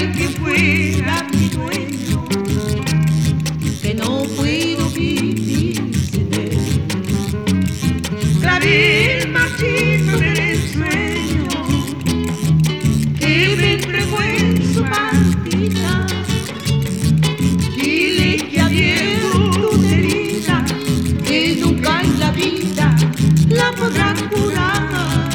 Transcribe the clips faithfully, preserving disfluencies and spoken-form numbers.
el que fuera mi dueño, que no puedo vivir sin él. Clavel marchito en el sueño que me entregó en su partida. Dile que abierto una herida que nunca en la vida la podrán curar.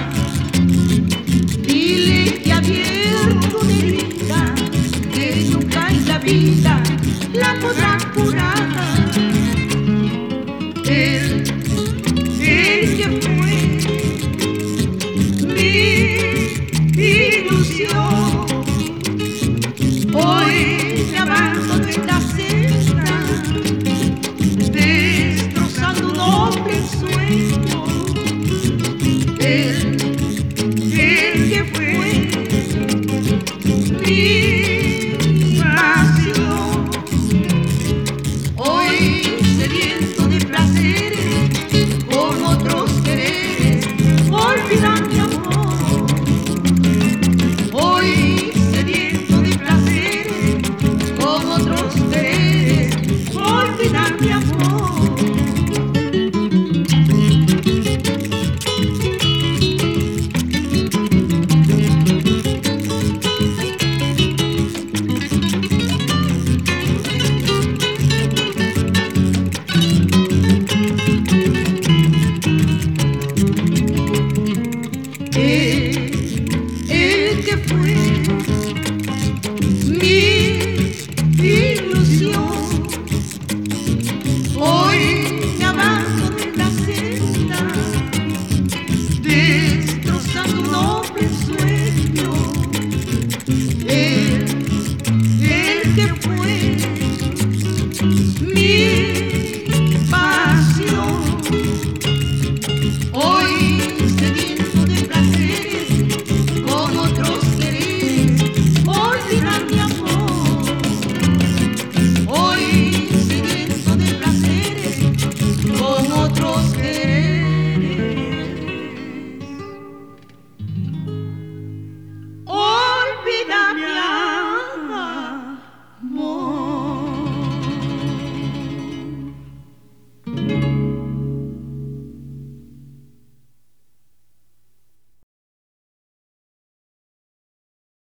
Dile que abierto una herida que nunca en la vida la podrán curar. Él, él que fue mi ilusión, hoy me abandono en la cesta, destrozando un noble sueño. Él, él que fue mi